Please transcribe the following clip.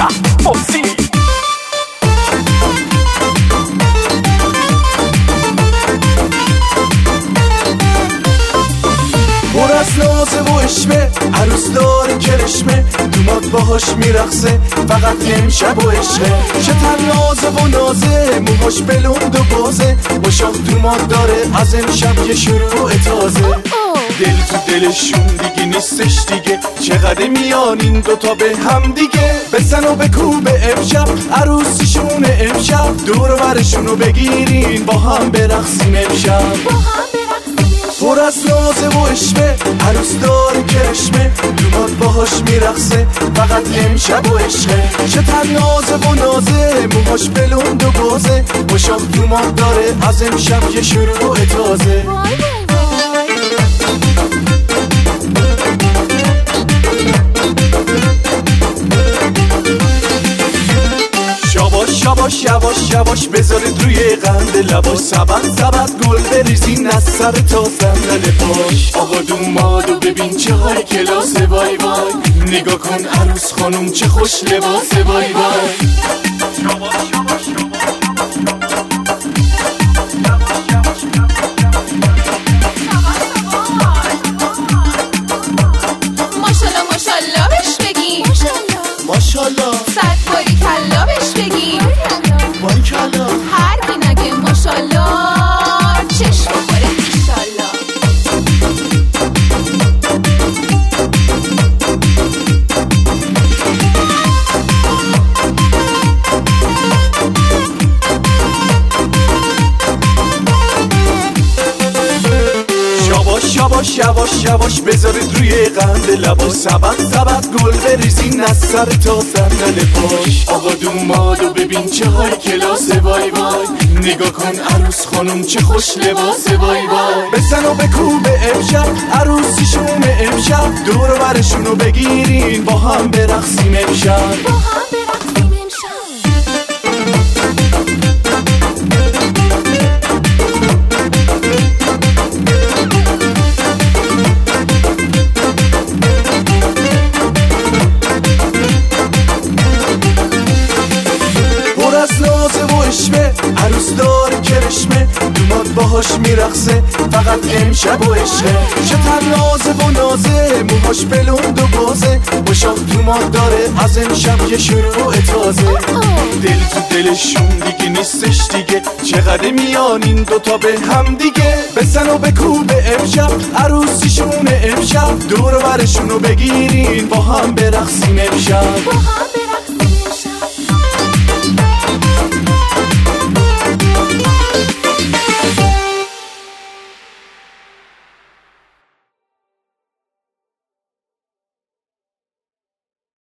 فوزی پر از نازه و عشمه، عروس داره کرشمه، دوماد باهاش میرقصه، فقط امشب و عشقه. چه نازه و نازه، موهاش بلند و بازه، با شاخ دوماد داره از امشب یه شروع تازه. دل تو دلشون دیگه نیستش دیگه، چقدر میان این دوتا به هم دیگه. بزن و بکوب امشب، عروسیشونه امشب، دور و برشونو بگیرین با هم برقصیم امشب. پر از نازه و عشمه، عروس داره کرشمه، دوماد باهاش میرقصه، فقط امشب و عشقه. چه نازه و نازه، موهاش بلند و بازه، با شاخ دوماد داره از امشب یه شروع تازه. یواش یواش یواش بذارید روی قند لباش، سبد سبد گل بریزین از سر تا صندل پاش. آقا دومادو ببین چه های کلاسه، وای وای نگاه کن عروس خانم چه خوش لباسه، وای وای. ماشالله ماشالله بهش بگی، ماشالله صد باری کلا بهش بگی، باریکلا. هر کی نگه ماشالله چشم بخوره ایشالله. یواش یواش یواش بذارید روی قند لباس، سبد سبد گل بریزین از سر تا صندل پاش. آقا دومادو ببین چه های کلاسه، وای وای نگاه کن عروس خانم چه خوش لباسه، وای وای. بزن و بکوب امشب، عروسیشونه امشب، دور و برشونو بگیرین با هم برقصیم امشب. عروس داره کرشمه، دوماد باهاش میرقصه، فقط امشب و عشقه. چه نازه و نازه، موهاش بلند و بازه، با شاخ دوماد داره از امشب یه شروع تازه. دل تو دلشون دیگه نیستش دیگه، چقدر میان این دوتا به هم دیگه. بزن و بکوب امشب، عروسیشونه امشب، دور و برشونو بگیرین با هم برقصیم امشب.